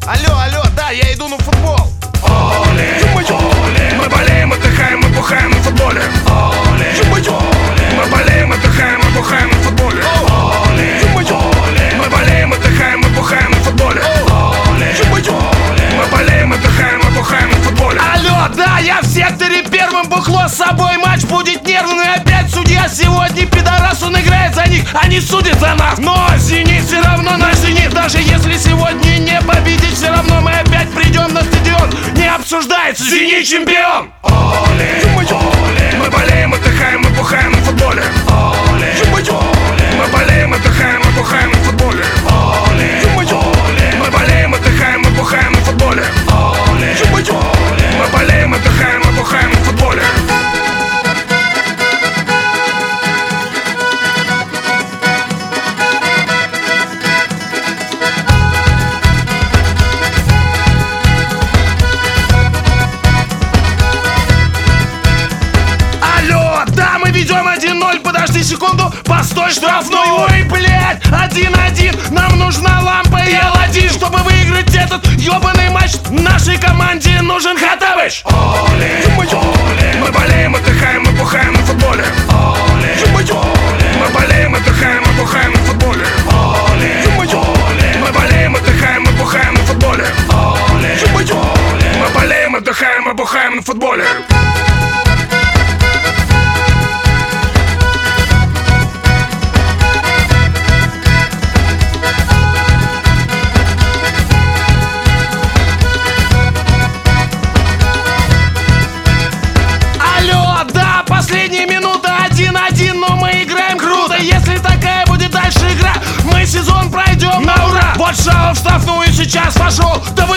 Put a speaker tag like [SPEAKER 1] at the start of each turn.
[SPEAKER 1] Алло, да, я иду на футбол.
[SPEAKER 2] Оле, оле, мы болеем, отдыхаем, мы бухаем на футболе. Оле, оле, мы болеем, отдыхаем, мы бухаем на футболе. Оле, оле, мы болеем, отдыхаем, мы бухаем на футболе. Оле, оле, мы болеем, отдыхаем, мы бухаем на футболе.
[SPEAKER 1] Алло, да, я в секторе первым, бухло с собой, матч будет нервный. Опять судья сегодня пидорас, он играет за них, они судят за нас. Но Зенит все равно наш Зенит, даже если сегодня не победить, все равно мы опять придем на стадион. Не обсуждается, Зенит чемпион.
[SPEAKER 2] Оле, оле, мы болеем, отдыхаем, мы бухаем на футболе. Оле, оле, мы болеем, отдыхаем, мы бухаем на футболе. Оле, оле, мы болеем, отдыхаем, мы бухаем на футболе. Оле, оле, мы болеем, отдыхаем, мы бухаем на футболе.
[SPEAKER 1] Ведем 1-0, подожди секунду, постой, штрафной. Ой, блядь, 1-1, нам нужна лампа и Аладдин, чтобы выиграть этот ёбаный матч. Нашей команде нужен Хаттабыч.
[SPEAKER 2] Оле, оле, мы болеем, отдыхаем, мы бухаем на футболе. Оле, оле, мы болеем, отдыхаем, мы бухаем на футболе. Оле, оле, мы болеем, отдыхаем, мы бухаем на футболе. Оле, оле, мы болеем, отдыхаем, мы бухаем на футболе.
[SPEAKER 1] Последняя минута, 1-1, но мы играем круто. Если такая будет дальше игра, мы сезон пройдем на ура. Вот Шалов в штрафную сейчас пошел, да вы